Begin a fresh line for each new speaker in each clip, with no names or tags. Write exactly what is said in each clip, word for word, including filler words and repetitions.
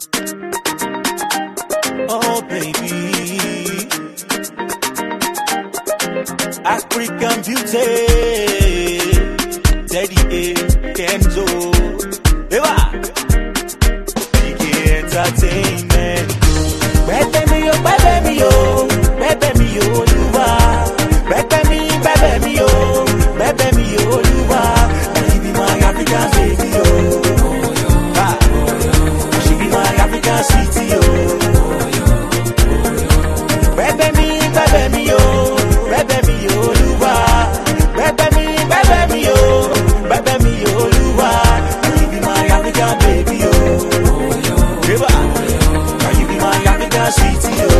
Oh baby, African beauty, Teddy A, Kenzo, Eva, Biggie Entertainment. Bebe mi yo, bebe mi yo, bebe mi yo, Oluwa. Bebe mi, bebe mi yo, bebe mi yo, Oluwa. Now she be my African baby yo. Ah, she be my African sweetie yo. Bebe mi, bebe mi yo, bebe mi yo, Oluwa. Bebe mi, bebe mi yo, bebe mi yo, Oluwa. Now she be my African baby yo. Eva, now you be my African sweetie yo.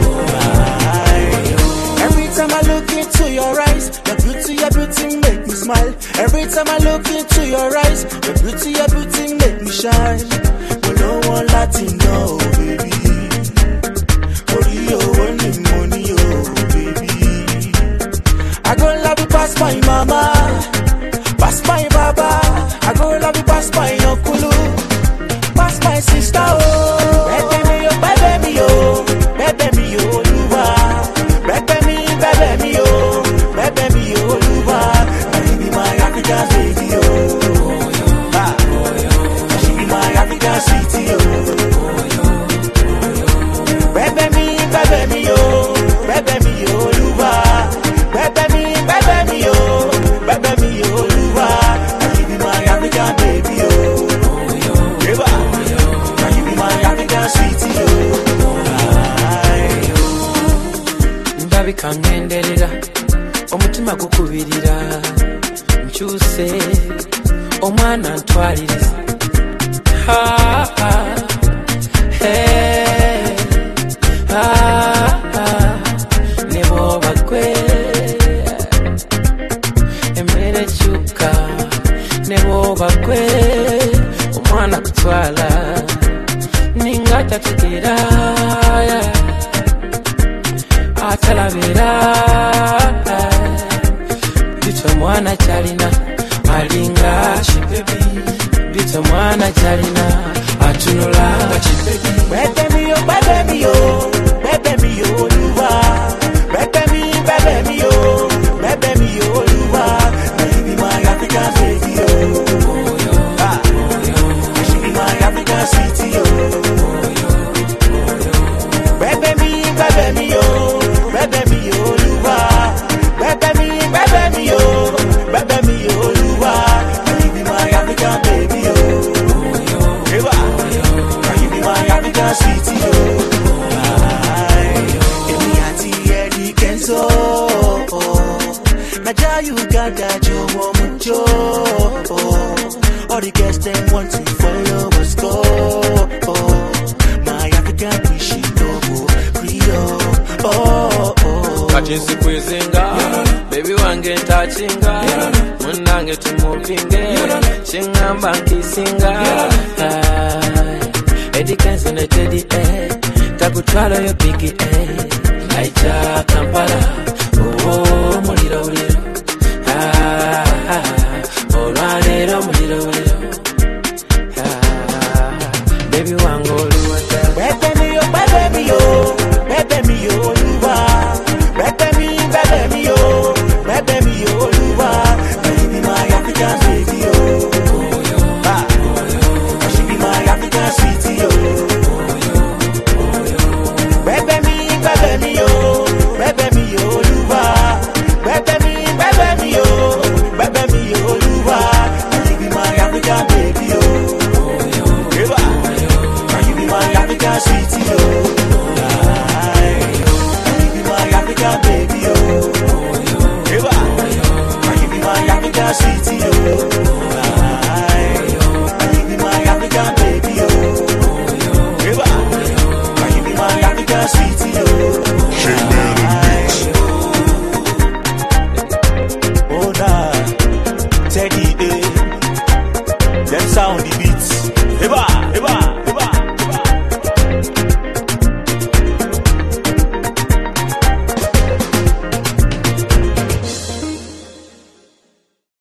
Every time I look into your eyes, your beauty, your beauty make me smile. Every time I look into your eyes, your beauty, your beauty make me shine. But no one Latin, no, baby. Only you, only money, oh, baby. I go love you past my mama, past my baba. I go love you past my uncle, past my sister, oh. Bebe me, oh, bebe me, oh, bebe me, oh, Oluwa. Bebe me, bebe me, oh, bebe me, oh, Oluwa. Now you be my African baby, oh. Ah, she be my African sweetie, oh. Bebe me, bebe me, oh, bebe me, oh, Oluwa. Bebe me, bebe me, oh, bebe me, oh, Oluwa. Now you be my African baby, oh. Eva, now you be my African sweetie, oh.
Ndabi kangenderera omutima gukubirira nkyuse omwana ntwaliriza ha ha hey ha ha nebo bakwe emere chuka nebo bakwe omwana kutwala ningata tukira atalabira bito mwana chalina alinga chipebi bito mwana chalina atunula chipebi.
Bebe mi yo, bebe mi yo, bebe mi yo, Oluwa. Bebe mi, bebe mi yo, bebe mi yo, Oluwa. Now you be my African baby yo. Ah, she be my African sweetie yo. Bebe mi, bebe mi yo, bebe mi yo, Oluwa. Bebe mi, bebe mi yo, bebe mi yo, Oluwa. Now you be my African baby yo. Eva, now you be my African sweetie yo. Emi ati Eddie Kenzo, Naja Uganda Jowo Mucho. All the girls them want to follow us go. My African Christian Novo Creole. Oh oh.
Kati nsikwizinga baby wange ntachinga munange tumupinge chingamba nkisinga Eddie Kenzo ne Teddy A takutwala yo Biggie A Naija Kampala oh muliro muliro olwalero muliro muliro baby wange oluwata.
Bebe mi yo, bebe mi yo, bebe mi yo, Oluwa. Bebe mi, bebe mi yo, bebe mi yo, Oluwa. Now you be my African baby yo. Ah, she be my African sweetie yo. Bebe mi, bebe mi yo, bebe mi yo, Oluwa. Bebe mi, bebe mi yo, bebe mi yo, Oluwa. Now you be my African baby yo. Eva, now you be my African sweetie yo. Now you be my African baby yo. Eva, now you be my African sweetie yo. Now you be my African baby yo. Eva, now you be my African sweetie yo. Oh nah, Teddy A, them sound the beats.